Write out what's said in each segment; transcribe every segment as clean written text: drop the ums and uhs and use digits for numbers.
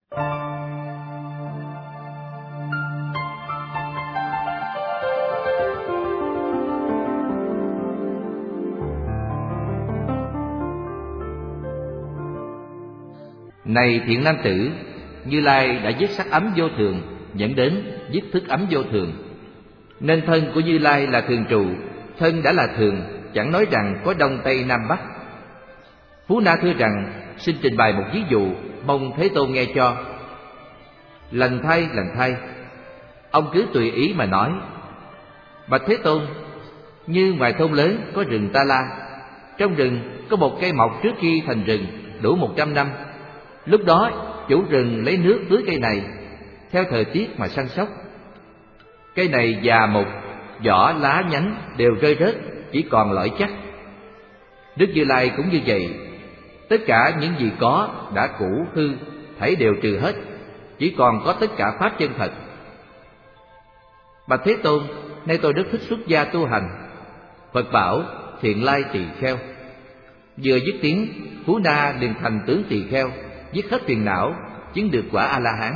Này thiện nam tử, Như Lai đã giết sắc ấm vô thường, dẫn đến giết thức ấm vô thường. Nên thân của Như Lai là thường trụ, thân đã là thường, chẳng nói rằng có đông tây nam bắc. Phú Na thưa rằng, xin trình bày một ví dụ, mong Thế Tôn nghe cho. Lành thay, ông cứ tùy ý mà nói. Bạch Thế Tôn, như ngoài thôn lớn có rừng Ta La, trong rừng có một cây mọc trước khi thành rừng đủ 100 năm. Lúc đó chủ rừng lấy nước tưới cây này, theo thời tiết mà săn sóc. Cây này già mục, vỏ lá nhánh đều rơi rớt, chỉ còn lõi chắc. Đức Như Lai cũng như vậy, tất cả những gì có đã cũ hư, thảy đều trừ hết, chỉ còn có tất cả pháp chân thật. Bạch Thế Tôn, nay tôi rất thích xuất gia tu hành. Phật bảo Thiện Lai tỳ kheo. Vừa dứt tiếng, Phú Na liền thành tướng tỳ kheo, dứt hết phiền não, chứng được quả A La Hán.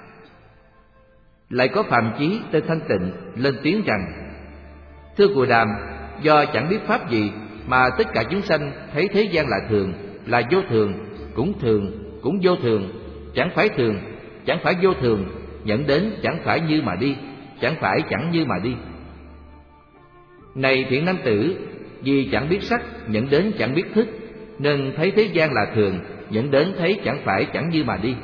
Lại có Phạm Chí tên Thanh Tịnh lên tiếng rằng: Thưa Cù Đàm, do chẳng biết pháp gì mà tất cả chúng sanh thấy thế gian là thường, là vô thường, cũng vô thường, chẳng phải thường, chẳng phải vô thường, nhận đến chẳng phải như mà đi, chẳng phải chẳng như mà đi. Này thiện nam tử, vì chẳng biết sắc, nhận đến chẳng biết thức, nên thấy thế gian là thường, dẫn đến thấy chẳng phải chẳng như mà đi.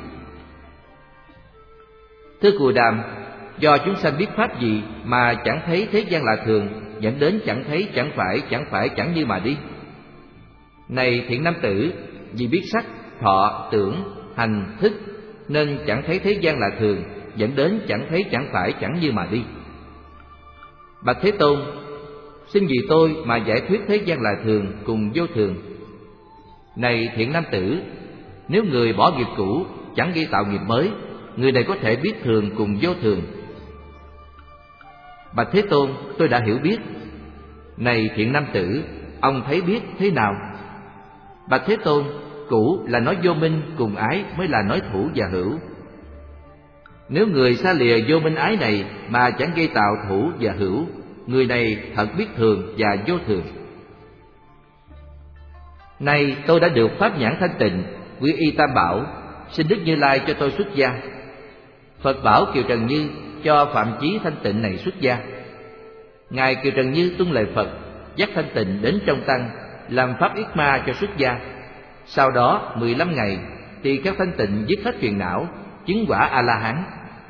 Thưa Cù Đàm, do chúng sanh biết pháp gì mà chẳng thấy thế gian là thường, dẫn đến chẳng thấy chẳng phải chẳng như mà đi. Này thiện nam tử, vì biết sắc, thọ, tưởng, hành, thức, nên chẳng thấy thế gian là thường, dẫn đến chẳng thấy chẳng phải chẳng như mà đi. Bạch Thế Tôn, xin vì tôi mà giải thuyết thế gian là thường cùng vô thường. Này thiện nam tử, nếu người bỏ nghiệp cũ, chẳng gây tạo nghiệp mới, người này có thể biết thường cùng vô thường. Bạch Thế Tôn, tôi đã hiểu biết. Này thiện nam tử, ông thấy biết thế nào? Bạch Thế Tôn, cũ là nói vô minh cùng ái mới là nói thủ và hữu. Nếu người xa lìa vô minh ái này mà chẳng gây tạo thủ và hữu, người này thật biết thường và vô thường. Nay tôi đã được pháp nhãn thanh tịnh, quy y Tam Bảo, xin Đức Như Lai cho tôi xuất gia. Phật bảo Kiều Trần Như cho Phạm Chí thanh tịnh này xuất gia. Ngài Kiều Trần Như tuân lời Phật, dắt thanh tịnh đến trong tăng, làm pháp yết ma cho xuất gia. Sau đó 15 ngày thì các thanh tịnh dứt hết phiền não, chứng quả A La Hán.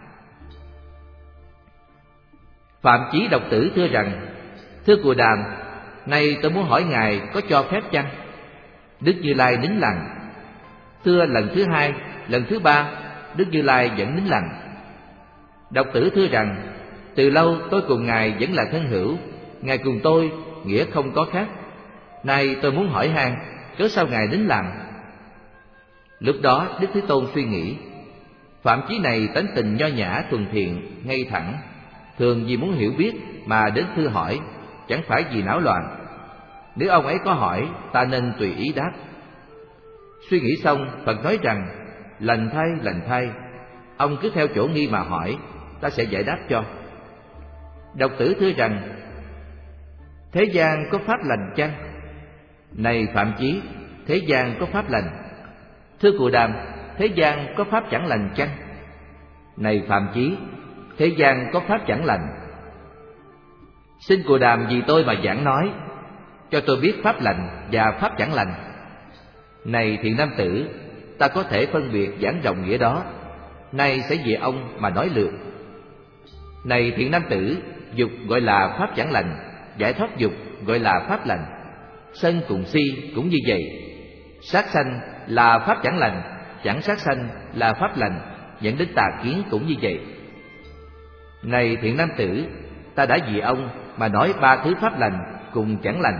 Phạm Chí độc tử thưa rằng: Thưa Cù Đàm, nay tôi muốn hỏi ngài có cho phép chăng? Đức Như Lai nín lặng. Thưa lần thứ hai, lần thứ ba, Đức Như Lai vẫn nín lặng. Độc tử thưa rằng: từ lâu tôi cùng ngài vẫn là thân hữu, ngài cùng tôi nghĩa không có khác. Nay tôi muốn hỏi han, cớ sao ngài nín lặng? Lúc đó Đức Thế Tôn suy nghĩ, Phạm Chí này tánh tình nho nhã thuần thiện, ngay thẳng, thường vì muốn hiểu biết mà đến thưa hỏi, chẳng phải vì não loạn. Nếu ông ấy có hỏi, ta nên tùy ý đáp. Suy nghĩ xong, Phật nói rằng: lành thay, ông cứ theo chỗ nghi mà hỏi, ta sẽ giải đáp cho. Độc tử thưa rằng: thế gian có pháp lành chăng? Này Phạm Chí, thế gian có pháp lành. Thưa Cù Đàm, thế gian có pháp chẳng lành chăng? Này Phạm Chí, thế gian có pháp chẳng lành. Xin Cù Đàm vì tôi mà giảng nói, cho tôi biết pháp lành và pháp chẳng lành. Này thiện nam tử, ta có thể phân biệt giảng rộng nghĩa đó, nay sẽ về ông mà nói lượt. Này thiện nam tử, dục gọi là pháp chẳng lành, giải thoát dục gọi là pháp lành. Sân cùng si cũng như vậy. Sát sanh là pháp chẳng lành, chẳng sát sanh là pháp lành, dẫn đến tà kiến cũng như vậy. Này thiện nam tử, ta đã vì ông mà nói 3 thứ pháp lành cùng chẳng lành,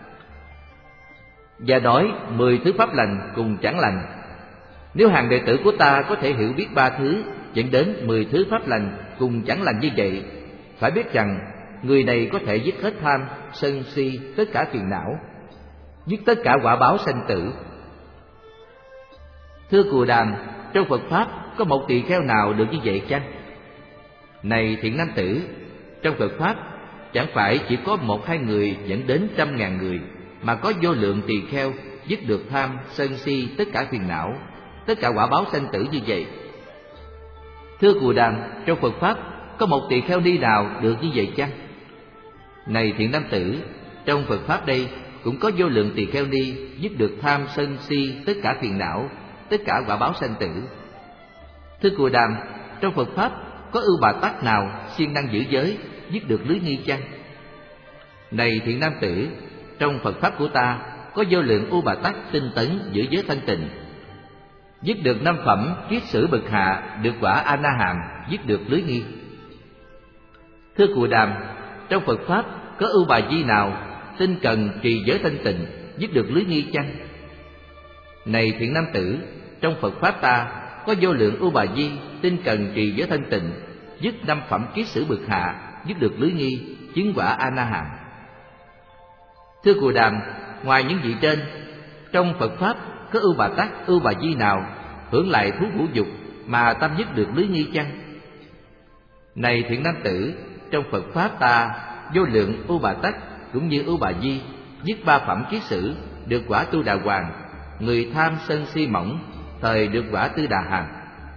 và nói 10 thứ pháp lành cùng chẳng lành. Nếu hàng đệ tử của ta có thể hiểu biết 3 thứ dẫn đến 10 thứ pháp lành cùng chẳng lành như vậy, phải biết rằng người này có thể dứt hết tham, sân si, tất cả phiền não, dứt tất cả quả báo sanh tử. Thưa Cù Đàm, trong Phật Pháp có một tỳ kheo nào được như vậy chăng? Này thiện nam tử, trong Phật Pháp chẳng phải chỉ có 1-2 người dẫn đến 100.000 người, mà có vô lượng tỳ kheo dứt được tham, sân si, tất cả phiền não, tất cả quả báo sanh tử như vậy. Thưa Cù Đàm, trong Phật Pháp có một tỳ kheo ni nào được như vậy chăng? Này thiện nam tử, trong Phật Pháp đây cũng có vô lượng tỳ kheo ni dứt được tham, sân si, tất cả phiền não, tất cả quả báo sanh tử. Thưa Cù Đàm, trong Phật Pháp có ưu bà tắc nào siêng năng giữ giới, dứt được lưới nghi chăng? Này thiện nam tử, trong Phật Pháp của ta có vô lượng ưu bà tắc tinh tấn giữ giới thanh tịnh, dứt được 5 phẩm kiết sử bậc hạ, được quả A Na Hàm, dứt được lưới nghi. Thưa Cù Đàm, trong Phật Pháp có ưu bà di nào tinh cần trì giới thanh tịnh, dứt được lưới nghi chăng? Này thiện nam tử, trong Phật Pháp ta có vô lượng ưu bà di tinh cần trì giới thanh tịnh, dứt 5 phẩm kiết sử bậc hạ, dứt được lưới nghi, chứng quả A Na Hàm. Thưa Cù Đàm, ngoài những vị trên, trong Phật Pháp có ưu bà tắc, ưu bà di nào hưởng lại thú ngũ dục mà tâm dứt được lưới nghi chăng? Này thiện nam tử, trong Phật Pháp ta vô lượng ưu bà tắc cũng như ưu bà di dứt 3 phẩm kiết sử, được quả Tu Đà Hoàng, người tham sân si mỏng, thời được quả Tư Đà Hàm.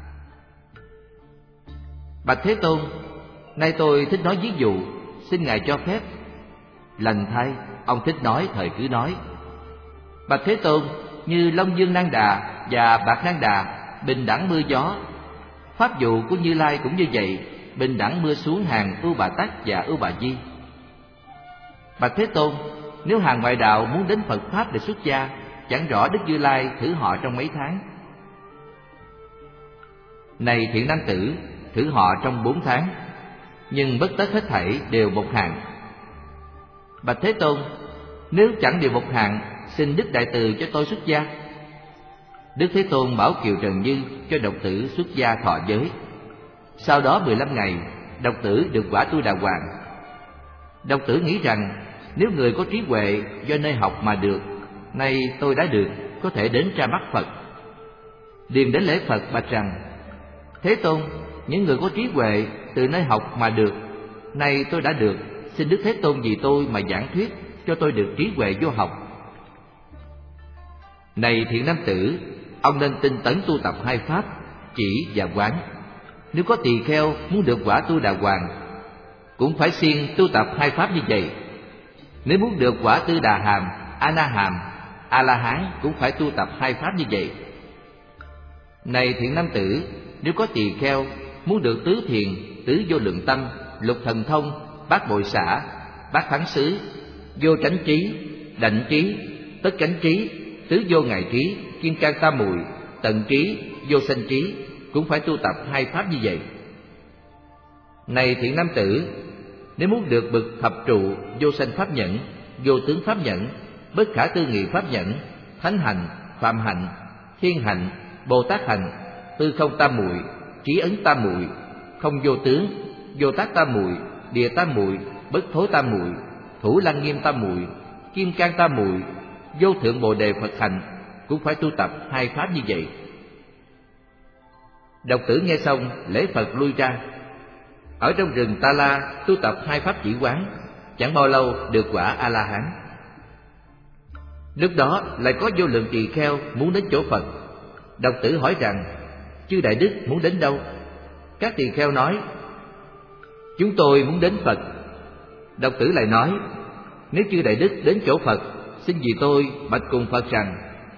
Bạch Thế Tôn, nay tôi thích nói ví dụ, xin Ngài cho phép. Lành thay, ông thích nói thời cứ nói. Bạch Thế Tôn, như Long Dương Nan Đà và Bạc Nan Đà bình đẳng mưa gió, pháp dụ của Như Lai cũng như vậy, bình đẳng mưa xuống hàng ưu bà tắc và ưu bà di. Bạch Thế Tôn, nếu hàng ngoại đạo muốn đến Phật Pháp để xuất gia, chẳng rõ Đức Như Lai thử họ trong mấy tháng. Này thiện nam tử, thử họ trong 4 tháng, nhưng bất tất hết thảy đều một hàng. Bạch Thế Tôn, nếu chẳng đều một hàng, xin Đức Đại Từ cho tôi xuất gia. Đức Thế Tôn bảo Kiều Trần Như cho độc tử xuất gia thọ giới. Sau đó 15 ngày, độc tử được quả Tu Đà Hoàng. Độc tử nghĩ rằng nếu người có trí huệ do nơi học mà được, nay tôi đã được, có thể đến ra mắt Phật. Liền đến lễ Phật bạch rằng: Thế Tôn, những người có trí huệ từ nơi học mà được, nay tôi đã được, xin Đức Thế Tôn vì tôi mà giảng thuyết, cho tôi được trí huệ vô học. Này thiện nam tử, ông nên tinh tấn tu tập 2 pháp, chỉ và quán. Nếu có tỳ kheo muốn được quả Tu Đà Hoàng, cũng phải siêng tu tập 2 pháp như vậy. Nếu muốn được quả Tư Đà Hàm, A Na Hàm, A La Hán cũng phải tu tập 2 pháp như vậy. Này thiện nam tử, nếu có tỳ kheo muốn được tứ thiền, tứ vô lượng tâm, lục thần thông, bát bội xả, bát thắng xứ, vô tránh trí, đảnh trí, tất chánh trí, tứ vô ngại trí, kim cang tam muội, tận trí, vô sanh trí, cũng phải tu tập 2 pháp như vậy. Này thiện nam tử, nếu muốn được bậc thập trụ, vô sanh pháp nhẫn, vô tướng pháp nhẫn, bất khả tư nghị pháp nhẫn, thánh hạnh, phạm hạnh, thiên hạnh, Bồ Tát hạnh, tư không tam muội, trí ấn tam muội, không vô tướng, vô tác tam muội, địa tam muội, bất thối tam muội, thủ lăng nghiêm tam muội, kim cang tam muội, vô thượng bồ đề Phật hạnh, cũng phải tu tập 2 pháp như vậy. Độc tử nghe xong lễ Phật lui ra. Ở trong rừng Ta La tu tập 2 pháp chỉ quán, chẳng bao lâu được quả A La Hán. Lúc đó lại có vô lượng tỳ kheo muốn đến chỗ Phật. Độc tử hỏi rằng: chư Đại Đức muốn đến đâu? Các tỳ kheo nói: chúng tôi muốn đến Phật. Độc tử lại nói: nếu chư Đại Đức đến chỗ Phật, xin vì tôi bạch cùng Phật rằng: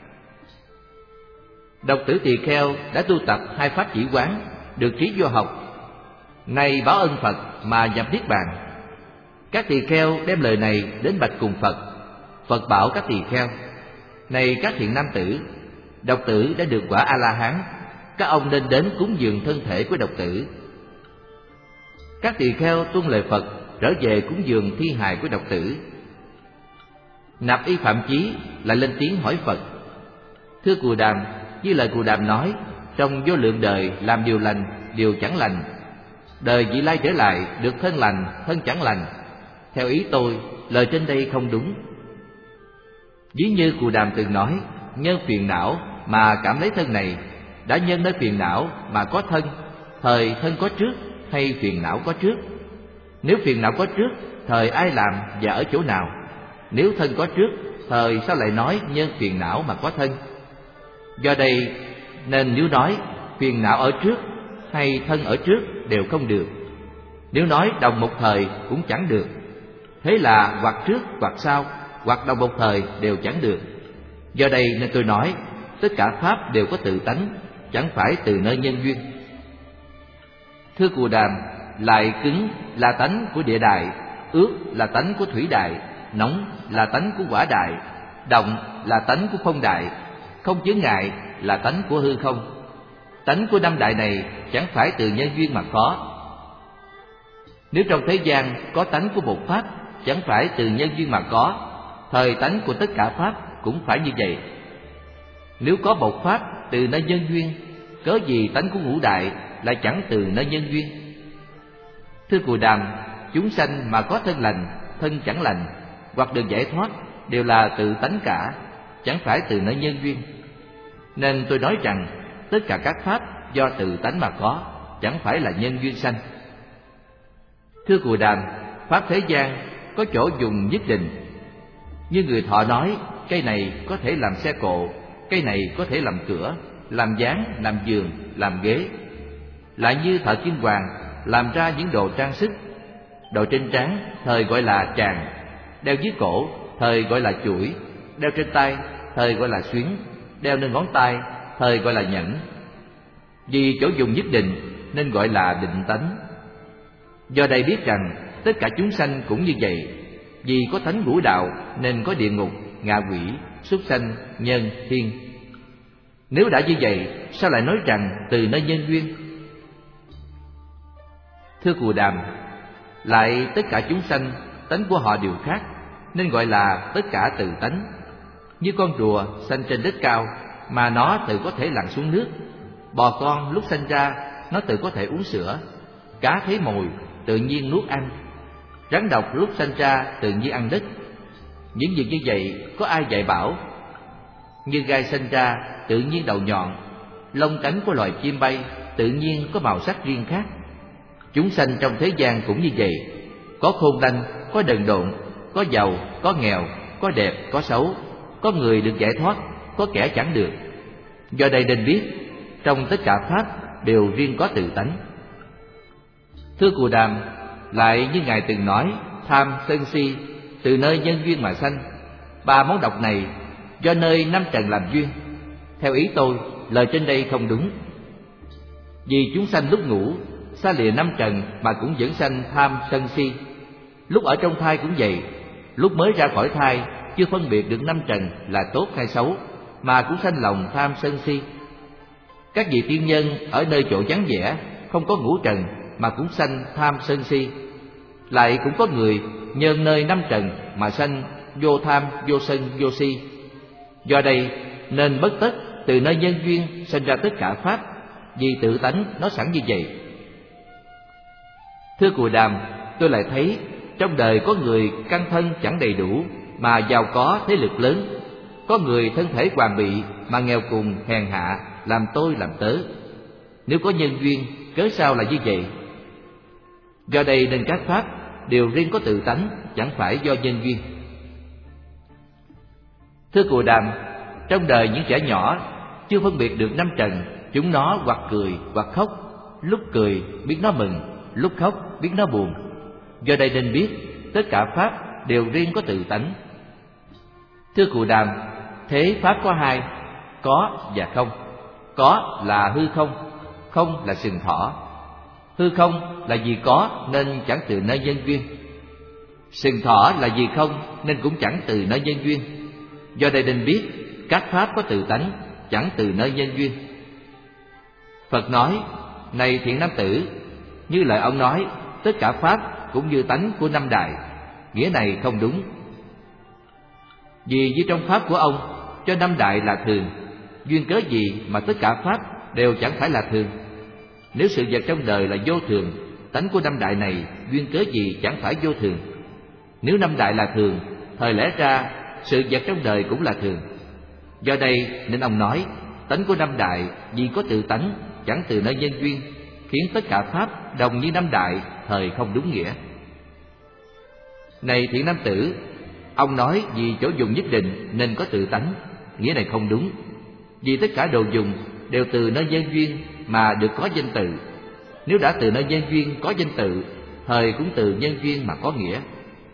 độc tử tỳ kheo đã tu tập 2 pháp chỉ quán, được trí vô học, nay báo ân Phật mà nhập niết bàn. Các tỳ kheo đem lời này đến bạch cùng Phật. Phật bảo các tỳ kheo: này các thiện nam tử, độc tử đã được quả A La Hán, các ông nên đến cúng dường thân thể của độc tử. Các tỳ kheo tuân lời Phật, trở về cúng dường thi hài của độc tử. Nạp Y Phạm Chí lại lên tiếng hỏi Phật: thưa Cù Đàm, như lời Cù Đàm nói, trong vô lượng đời làm điều lành, điều chẳng lành, đời vị lai trở lại được thân lành, thân chẳng lành. Theo ý tôi, lời trên đây không đúng. Ví như Cù Đàm từng nói, nhân phiền não mà cảm lấy thân này, đã nhân nơi phiền não mà có thân, thời thân có trước hay phiền não có trước? Nếu phiền não có trước, thời ai làm và ở chỗ nào? Nếu thân có trước, thời sao lại nói nhân phiền não mà có thân? Do đây nên nếu nói phiền não ở trước hay thân ở trước đều không được. Nếu nói đồng một thời cũng chẳng được. Thế là hoặc trước hoặc sau, hoặc đồng một thời đều chẳng được. Do đây nên tôi nói tất cả pháp đều có tự tánh, chẳng phải từ nơi nhân duyên. Thưa Cù Đàm, lại cứng là tánh của địa đại, ướt là tánh của thủy đại, nóng là tánh của hỏa đại, động là tánh của phong đại, không chướng ngại là tánh của hư không. Tánh của năm đại này chẳng phải từ nhân duyên mà có. Nếu trong thế gian có tánh của một pháp, chẳng phải từ nhân duyên mà có, thời tánh của tất cả pháp cũng phải như vậy. Nếu có một pháp từ nơi nhân duyên, cớ gì tánh của ngũ đại lại chẳng từ nơi nhân duyên? Thưa Cù Đàm, chúng sanh mà có thân lành, thân chẳng lành, hoặc được giải thoát đều là tự tánh cả, chẳng phải từ nơi nhân duyên. Nên tôi nói rằng tất cả các pháp do tự tánh mà có, chẳng phải là nhân duyên sanh. Thưa Cù Đàm, pháp thế gian có chỗ dùng nhất định. Như người thọ nói, cây này có thể làm xe cộ, cây này có thể làm cửa, làm ván, làm giường, làm ghế. Lại như thợ kim hoàng làm ra những đồ trang sức. Đồ trên trán thời gọi là tràng, đeo dưới cổ thời gọi là chuỗi, đeo trên tay thời gọi là xuyến, đeo lên ngón tay thời gọi là nhẫn. Vì chỗ dùng nhất định nên gọi là định tánh. Do đây biết rằng tất cả chúng sanh cũng như vậy. Vì có tánh ngũ đạo nên có địa ngục, ngạ quỷ, súc sanh, nhân, thiên. Nếu đã như vậy, sao lại nói rằng từ nơi nhân duyên? Thưa Cù Đàm, lại tất cả chúng sanh tánh của họ đều khác, nên gọi là tất cả từ tánh. Như con rùa sanh trên đất cao mà nó tự có thể lặn xuống nước, bò con lúc sanh ra nó tự có thể uống sữa, cá thấy mồi tự nhiên nuốt ăn, rắn độc lúc sanh ra tự nhiên ăn đất. Những việc như vậy có ai dạy bảo? Như gai sanh ra tự nhiên đầu nhọn, lông cánh của loài chim bay tự nhiên có màu sắc riêng khác. Chúng sanh trong thế gian cũng như vậy, có khôn lanh, có đần độn, có giàu, có nghèo, có đẹp, có xấu, có người được giải thoát, có kẻ chẳng được. Do đây nên biết, trong tất cả pháp đều riêng có tự tánh. Thưa Cù Đàm, lại như Ngài từng nói, tham, sân si từ nơi nhân duyên mà sanh. Ba món độc này do nơi năm trần làm duyên. Theo ý tôi, lời trên đây không đúng. Vì chúng sanh lúc ngủ xa lìa năm trần mà cũng vẫn sanh tham sân si. Lúc ở trong thai cũng vậy, lúc mới ra khỏi thai chưa phân biệt được năm trần là tốt hay xấu mà cũng sanh lòng tham sân si. Các vị tiên nhân ở nơi chỗ vắng vẻ không có ngũ trần mà cũng sanh tham sân si. Lại cũng có người nhân nơi năm trần mà sanh vô tham, vô sân, vô si. Do đây nên bất tất từ nơi nhân duyên sinh ra tất cả pháp, vì tự tánh nó sẵn như vậy. Thưa Cù Đàm, tôi lại thấy trong đời có người căn thân chẳng đầy đủ mà giàu có thế lực lớn, có người thân thể hoàn bị mà nghèo cùng hèn hạ, làm tôi làm tớ. Nếu có nhân duyên, cớ sao là như vậy? Do đây nên các pháp đều riêng có tự tánh, chẳng phải do nhân duyên. Thưa Cù Đàm, trong đời những trẻ nhỏ chưa phân biệt được năm trần, chúng nó hoặc cười hoặc khóc, lúc cười biết nó mừng, lúc khóc biết nó buồn. Do đây nên biết tất cả pháp đều riêng có tự tánh. Thưa Cù Đàm, thế pháp có hai, có và không. Có là hư không, không là sừng thỏ. Hư không là vì có nên chẳng từ nơi nhân duyên. Sừng thỏ là vì không nên cũng chẳng từ nơi nhân duyên. Do đây nên biết các pháp có tự tánh, chẳng từ nơi nhân duyên. Phật nói, này thiện nam tử, như lời ông nói, tất cả pháp cũng như tánh của năm đại. Nghĩa này không đúng. Vì như trong pháp của ông cho năm đại là thường, duyên cớ gì mà tất cả pháp đều chẳng phải là thường? Nếu sự vật trong đời là vô thường, tánh của năm đại này duyên cớ gì chẳng phải vô thường? Nếu năm đại là thường, thời lẽ ra sự vật trong đời cũng là thường. Do đây nên ông nói tánh của năm đại vì có tự tánh chẳng từ nơi nhân duyên, khiến tất cả pháp đồng như năm đại thời không đúng nghĩa. Này thiện nam tử, ông nói vì chỗ dùng nhất định nên có tự tánh, nghĩa này không đúng. Vì tất cả đồ dùng đều từ nơi nhân duyên mà được có danh tự. Nếu đã từ nơi nhân duyên có danh tự, thời cũng từ nhân duyên mà có nghĩa.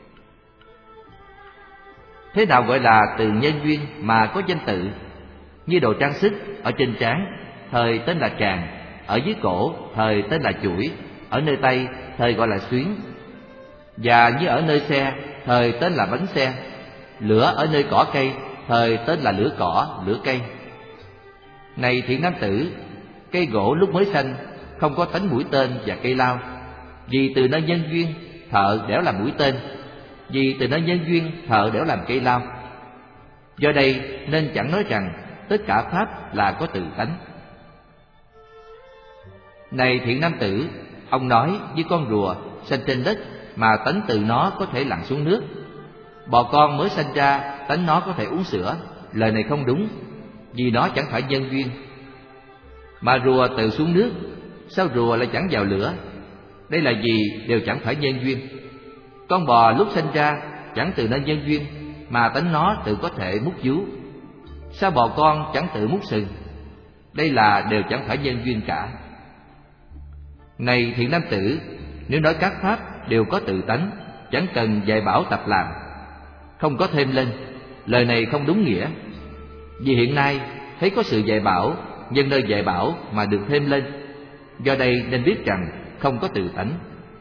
Thế nào gọi là từ nhân duyên mà có danh tự? Như đồ trang sức ở trên trán, thời tên là tràng; ở dưới cổ, thời tên là chuỗi; ở nơi tay, thời gọi là xuyến. Và như ở nơi xe, thời tên là bánh xe; lửa ở nơi cỏ cây, thời tên là lửa cỏ, lửa cây. Này thiện nam tử, cây gỗ lúc mới xanh không có tánh mũi tên và cây lao. Vì từ nơi nhân duyên, thợ đẽo làm mũi tên; vì từ nơi nhân duyên, thợ đẽo làm cây lao. Do đây nên chẳng nói rằng tất cả pháp là có tự tánh. Này thiện nam tử, ông nói với con rùa sanh trên đất mà tánh từ nó có thể lặn xuống nước. Bò con mới sanh ra, tánh nó có thể uống sữa. Lời này không đúng, vì nó chẳng phải nhân duyên. Mà rùa từ xuống nước, sao rùa lại chẳng vào lửa? Đây là vì đều chẳng phải nhân duyên. Con bò lúc sanh ra chẳng từ nơi nhân duyên, mà tánh nó tự có thể mút vú. Sao bò con chẳng tự mút sừng? Đây là đều chẳng phải nhân duyên cả. Này thiện nam tử, nếu nói các pháp đều có tự tánh, chẳng cần dạy bảo tập làm, không có thêm lên, lời này không đúng nghĩa. Vì hiện nay thấy có sự dạy bảo, nhân nơi dạy bảo mà được thêm lên. Do đây nên biết rằng không có tự tánh.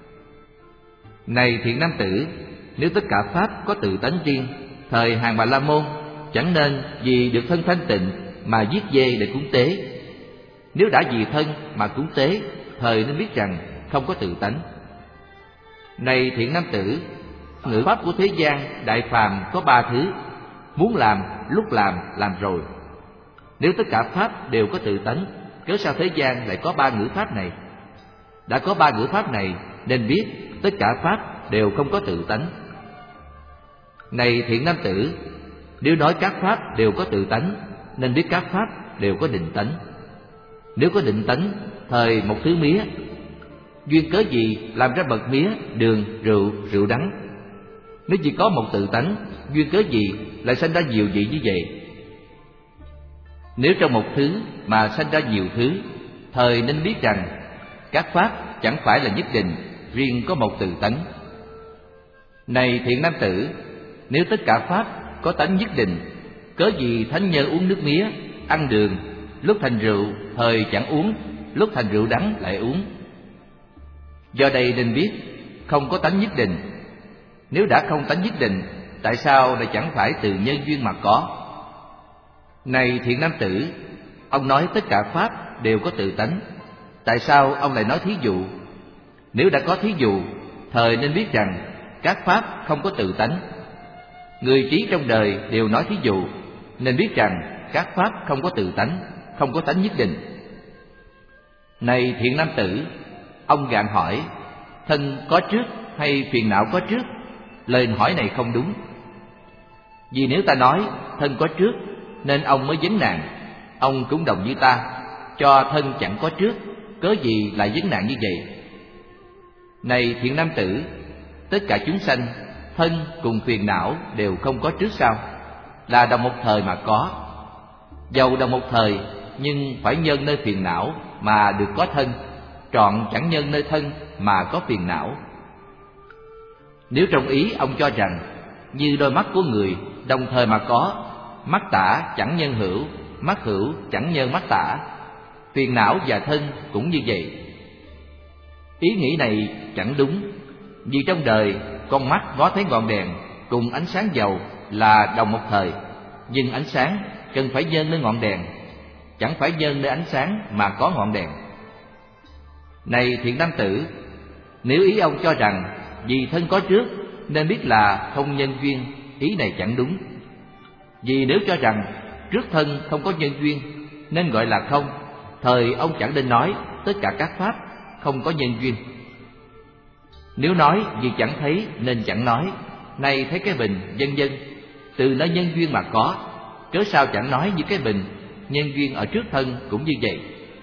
Này thiện nam tử, nếu tất cả pháp có tự tánh riêng, thời hàng Bà La Môn chẳng nên vì được thân thanh tịnh mà giết dê để cúng tế. Nếu đã vì thân mà cúng tế, thời nên biết rằng không có tự tánh. Này thiện nam tử, ngữ pháp của thế gian đại phàm có ba thứ: muốn làm, lúc làm rồi. Nếu tất cả pháp đều có tự tánh, cớ sao thế gian lại có ba ngữ pháp này? Đã có ba ngữ pháp này nên biết tất cả pháp đều không có tự tánh. Này thiện nam tử, nếu nói các pháp đều có tự tánh, nên biết các pháp đều có định tánh. Nếu có định tánh, thời một thứ mía, duyên cớ gì làm ra bậc mía, đường, rượu, rượu đắng? Nếu chỉ có một tự tánh, duyên cớ gì lại sanh ra nhiều vị như vậy? Nếu trong một thứ mà sanh ra nhiều thứ, thời nên biết rằng các pháp chẳng phải là nhất định, riêng có một tự tánh. Này thiện nam tử, nếu tất cả pháp có tánh nhất định, cớ gì thánh nhân uống nước mía, ăn đường, lúc thành rượu thời chẳng uống, lúc thành rượu đắng lại uống? Do đây nên biết không có tánh nhất định. Nếu đã không tánh nhất định, tại sao lại chẳng phải từ nhân duyên mà có? Này thiện nam tử, ông nói tất cả pháp đều có tự tánh, tại sao ông lại nói thí dụ? Nếu đã có thí dụ, thời nên biết rằng các pháp không có tự tánh. Người trí trong đời đều nói thí dụ, nên biết rằng các pháp không có tự tánh, không có tánh nhất định. Này thiện nam tử, ông gạn hỏi thân có trước hay phiền não có trước? Lời hỏi này không đúng. Vì nếu ta nói thân có trước nên ông mới vấn nạn, ông cũng đồng như ta, cho thân chẳng có trước, cớ gì lại vấn nạn như vậy? Này thiện nam tử, tất cả chúng sanh, thân cùng phiền não đều không có trước sao? Là đồng một thời mà có. Dầu đồng một thời, nhưng phải nhân nơi phiền não mà được có thân, trọn chẳng nhân nơi thân mà có phiền não. Nếu trong ý ông cho rằng như đôi mắt của người đồng thời mà có, mắt tả chẳng nhân hữu, mắt hữu chẳng nhân mắt tả, phiền não và thân cũng như vậy. Ý nghĩ này chẳng đúng. Vì trong đời con mắt ngó thấy ngọn đèn cùng ánh sáng dầu là đồng một thời, nhưng ánh sáng cần phải nhân nơi ngọn đèn, chẳng phải nhân nơi ánh sáng mà có ngọn đèn. Này thiện nam tử, nếu ý ông cho rằng vì thân có trước nên biết là không nhân duyên, ý này chẳng đúng. Vì nếu cho rằng trước thân không có nhân duyên nên gọi là không, thời ông chẳng nên nói tất cả các pháp không có nhân duyên. Nếu nói vì chẳng thấy nên chẳng nói, nay thấy cái bình vân vân, từ nơi nhân duyên mà có, cớ sao chẳng nói như cái bình, nhân duyên ở trước thân cũng như vậy.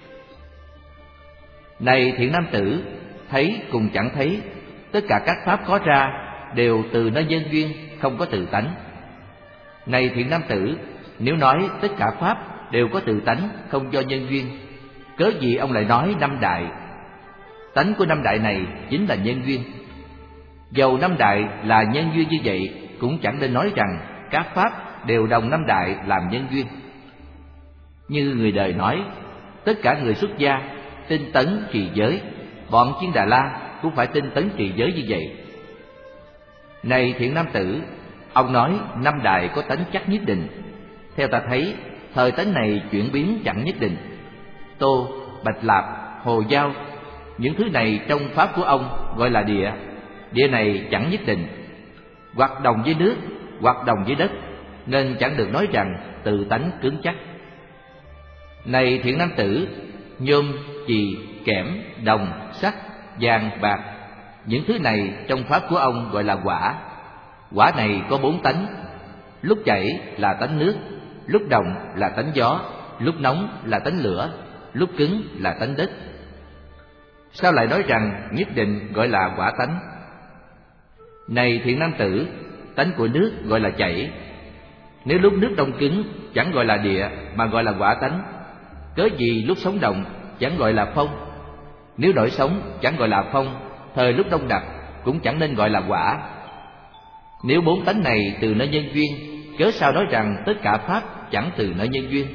Này thiện nam tử, thấy cùng chẳng thấy, tất cả các pháp có ra đều từ nơi nhân duyên, không có tự tánh. Này thiện nam tử, nếu nói tất cả pháp đều có tự tánh, không do nhân duyên, cớ gì ông lại nói năm đại? Tánh của năm đại này chính là nhân duyên. Dầu năm đại là nhân duyên như vậy, cũng chẳng nên nói rằng các pháp đều đồng năm đại làm nhân duyên. Như người đời nói, tất cả người xuất gia tinh tấn trì giới, bọn Chiên Đà La cũng phải tinh tấn trì giới như vậy. Này thiện nam tử, ông nói năm đại có tánh chắc nhất định. Theo ta thấy, thời tánh này chuyển biến chẳng nhất định. Tô, Bạch Lạp, Hồ Giao, những thứ này trong pháp của ông gọi là địa. Địa này chẳng nhất định, hoặc đồng với nước, hoặc đồng với đất, nên chẳng được nói rằng tự tánh cứng chắc. Này thiện nam tử, nhôm, chì, kẽm, đồng, sắt, vàng, bạc, những thứ này trong pháp của ông gọi là quả. Quả này có 4 tánh: lúc chảy là tánh nước, lúc động là tánh gió, lúc nóng là tánh lửa, lúc cứng là tánh đất. Sao lại nói rằng nhất định gọi là quả tánh? Này thiện nam tử, tánh của nước gọi là chảy. Nếu lúc nước đông cứng chẳng gọi là địa mà gọi là quả tánh, cớ gì lúc sống động chẳng gọi là phong? Nếu đổi sống chẳng gọi là phong, thời lúc đông đặc cũng chẳng nên gọi là quả. Nếu 4 tánh này từ nơi nhân duyên, cớ sao nói rằng tất cả pháp chẳng từ nơi nhân duyên?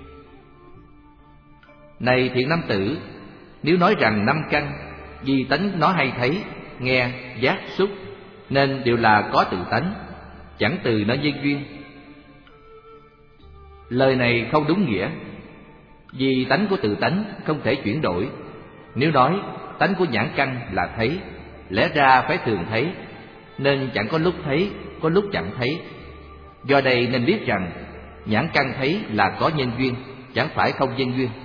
Này thiện nam tử, nếu nói rằng 5 căn, vì tánh nó hay thấy, nghe, giác, xúc, nên đều là có tự tánh, chẳng từ nơi nhân duyên. Lời này không đúng nghĩa, vì tánh của tự tánh không thể chuyển đổi. Nếu nói tánh của nhãn căn là thấy, lẽ ra phải thường thấy, nên chẳng có lúc thấy, có lúc chẳng thấy. Do đây nên biết rằng nhãn căn thấy là có nhân duyên, chẳng phải không nhân duyên.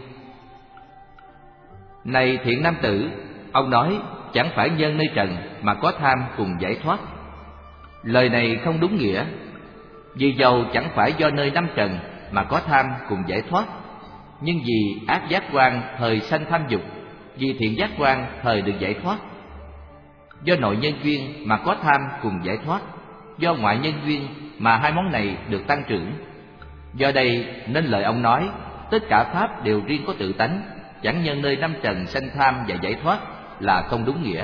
Này thiện nam tử, ông nói chẳng phải nhân nơi trần mà có tham cùng giải thoát. Lời này không đúng nghĩa, vì dầu chẳng phải do nơi năm trần mà có tham cùng giải thoát, nhưng vì ác giác quan thời sanh tham dục, vì thiện giác quan thời được giải thoát. Do nội nhân duyên mà có tham cùng giải thoát, do ngoại nhân duyên mà hai món này được tăng trưởng. Do đây nên lời ông nói tất cả pháp đều riêng có tự tánh, chẳng nhân nơi năm trần sanh tham và giải thoát là không đúng nghĩa.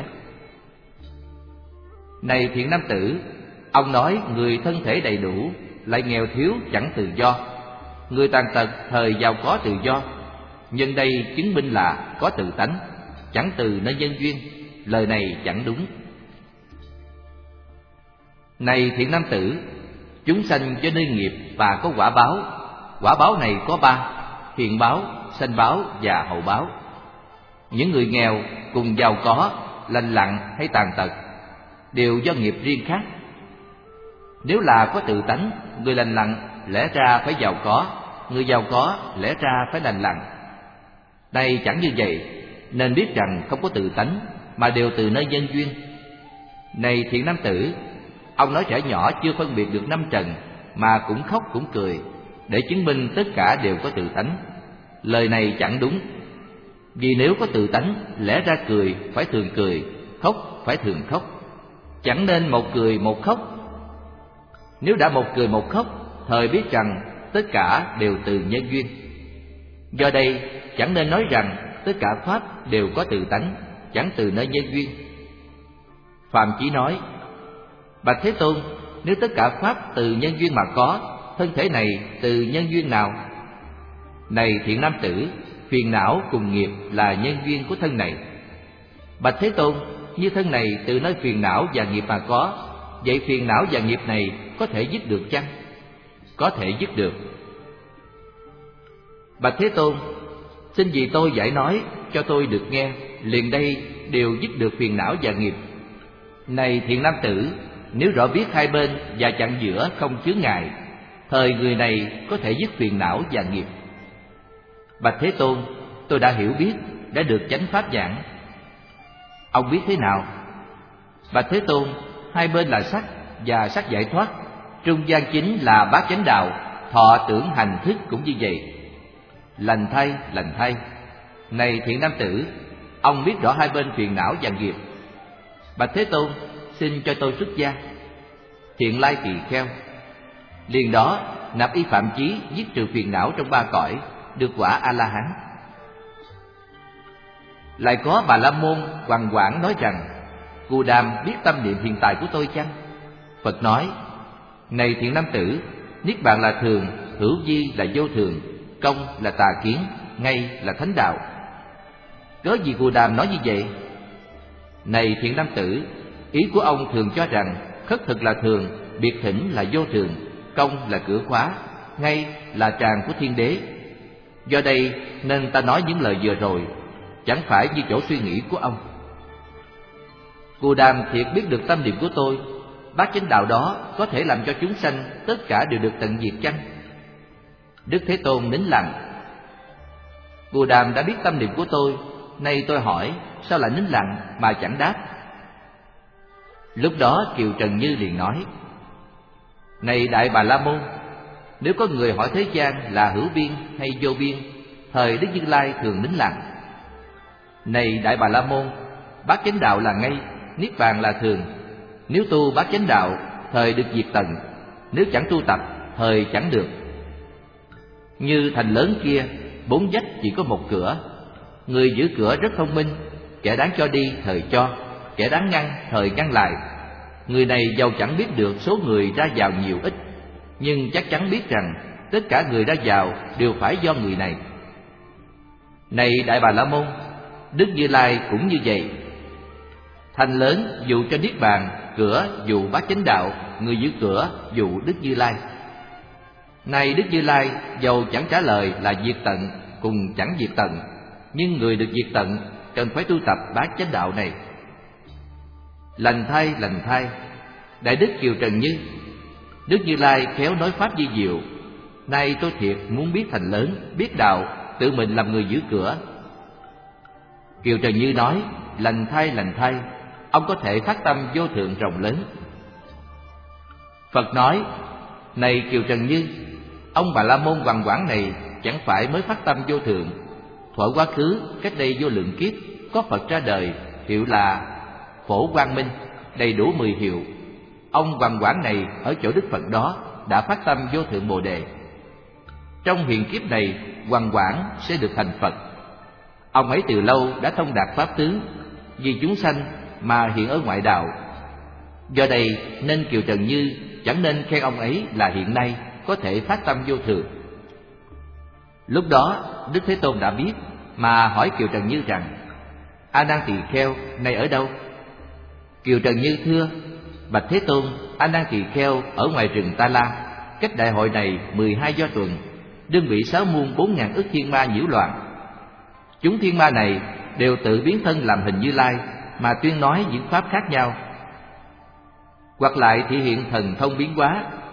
Này thiện nam tử, ông nói người thân thể đầy đủ lại nghèo thiếu chẳng tự do, người tàn tật thời giàu có tự do. Nhân đây chứng minh là có tự tánh, chẳng từ nơi nhân duyên. Lời này chẳng đúng. Này thiện nam tử, chúng sanh do nơi nghiệp và có quả báo. Quả báo này có 3: hiện báo, sanh báo và hậu báo. Những người nghèo cùng giàu có, lành lặn hay tàn tật đều do nghiệp riêng khác. Nếu là có tự tánh, người lành lặn lẽ ra phải giàu có, người giàu có lẽ ra phải lành lặn. Đây chẳng như vậy, nên biết rằng không có tự tánh mà đều từ nơi nhân duyên. Này thiện nam tử, ông nói trẻ nhỏ chưa phân biệt được năm trần mà cũng khóc cũng cười, để chứng minh tất cả đều có tự tánh. Lời này chẳng đúng, vì nếu có tự tánh lẽ ra cười phải thường cười, khóc phải thường khóc, chẳng nên một cười một khóc. Nếu đã một cười một khóc, thời biết rằng tất cả đều từ nhân duyên. Do đây chẳng nên nói rằng tất cả pháp đều có tự tánh, chẳng từ nơi nhân duyên. Phạm Chí nói: Bạch Thế Tôn, nếu tất cả pháp từ nhân duyên mà có, thân thể này từ nhân duyên nào? Này thiện nam tử, phiền não cùng nghiệp là nhân duyên của thân này. Bạch Thế Tôn, như thân này từ nơi phiền não và nghiệp mà có, vậy phiền não và nghiệp này có thể dứt được chăng? Có thể dứt được. Bạch Thế Tôn, xin vì tôi giải nói cho tôi được nghe, liền đây đều dứt được phiền não và nghiệp. Này thiện nam tử, nếu rõ biết hai bên và chặn giữa không chướng ngại, thời người này có thể dứt phiền não và nghiệp. Bạch Thế Tôn, tôi đã hiểu biết, đã được chánh pháp giảng. Ông biết thế nào? Bạch Thế Tôn, hai bên là sắc và sắc giải thoát, trung gian chính là bát chánh đạo, thọ tưởng hành thức cũng như vậy. Lành thay, này thiện nam tử, ông biết rõ hai bên phiền não và nghiệp. Bạch Thế Tôn, xin cho tôi xuất gia. Thiện lai tỳ kheo liền đó nạp y phạm chí, giết trừ phiền não trong ba cõi, được quả A La Hán. Lại có Bà La Môn Hoằng Quảng nói rằng: Cù Đàm biết tâm niệm hiện tại của tôi chăng? Phật nói: Này thiện nam tử, niết bàn là thường, hữu vi là vô thường, công là tà kiến, ngay là thánh đạo. Cớ gì Cù Đàm nói như vậy? Này thiện nam tử, ý của ông thường cho rằng khất thực là thường, biệt thỉnh là vô thường, công là cửa khóa, ngay là tràng của thiên đế. Do đây nên ta nói những lời vừa rồi, chẳng phải như chỗ suy nghĩ của ông. Cù Đàm thiệt biết được tâm niệm của tôi, bát chánh đạo đó có thể làm cho chúng sanh tất cả đều được tận diệt chăng? Đức Thế Tôn nín lặng. Cù Đàm đã biết tâm niệm của tôi, nay tôi hỏi sao lại nín lặng mà chẳng đáp? Lúc đó Kiều Trần Như liền nói: Này Đại Bà La Môn, nếu có người hỏi thế gian là hữu biên hay vô biên, thời Đức Như Lai thường nín lặng. Này Đại Bà La Môn, bát chánh đạo là ngay, niết bàn là thường. Nếu tu bát chánh đạo, thời được diệt tận; nếu chẳng tu tập, thời chẳng được. Như thành lớn kia, 4 vách chỉ có một cửa. Người giữ cửa rất thông minh, kẻ đáng cho đi thời cho, kẻ đáng ngăn thời ngăn lại. Người này giàu chẳng biết được số người ra vào nhiều ít, nhưng chắc chắn biết rằng tất cả người ra vào đều phải do người này. Này Đại Bà La Môn, Đức Như Lai cũng như vậy. Thành lớn dụ cho niết bàn, cửa dụ bát chánh đạo, người giữ cửa dụ Đức Như Lai. Này Đức Như Lai, dầu chẳng trả lời là diệt tận cùng chẳng diệt tận, nhưng người được diệt tận cần phải tu tập bát chánh đạo này. Lành thay, Đại Đức Kiều Trần Như, Đức Như Lai khéo nói pháp vi diệu. Nay tôi thiệt muốn biết thành lớn, biết đạo, tự mình làm người giữ cửa. Kiều Trần Như nói: Lành thay, ông có thể phát tâm vô thượng rộng lớn. Phật nói: Này Kiều Trần Như, ông Bà La Môn Hoằng Quảng này chẳng phải mới phát tâm vô thượng. Thuở quá khứ, cách đây vô lượng kiếp, có Phật ra đời, hiệu là Phổ Quang Minh, đầy đủ 10 hiệu. Ông Hoằng Quảng này ở chỗ Đức Phật đó đã phát tâm vô thượng Bồ Đề. Trong hiện kiếp này, Hoằng Quảng sẽ được thành Phật. Ông ấy từ lâu đã thông đạt pháp tướng, vì chúng sanh mà hiện ở ngoại đạo. Do đây nên Kiều Trần Như chẳng nên khen ông ấy là hiện nay có thể phát tâm vô thượng. Lúc đó Đức Thế Tôn đã biết, mà hỏi Kiều Trần Như rằng: A Nan Tỳ Kheo này ở đâu? Kiều Trần Như thưa: Bạch Thế Tôn, A Nan Tỳ Kheo ở ngoài rừng Ta La, cách đại hội này 12 do tuần, đương bị 6 muôn 4.000 ức thiên ma nhiễu loạn. Chúng thiên ma này đều tự biến thân làm hình Như Lai, mà tuyên nói những pháp khác nhau, hoặc lại thị hiện thần thông biến hóa,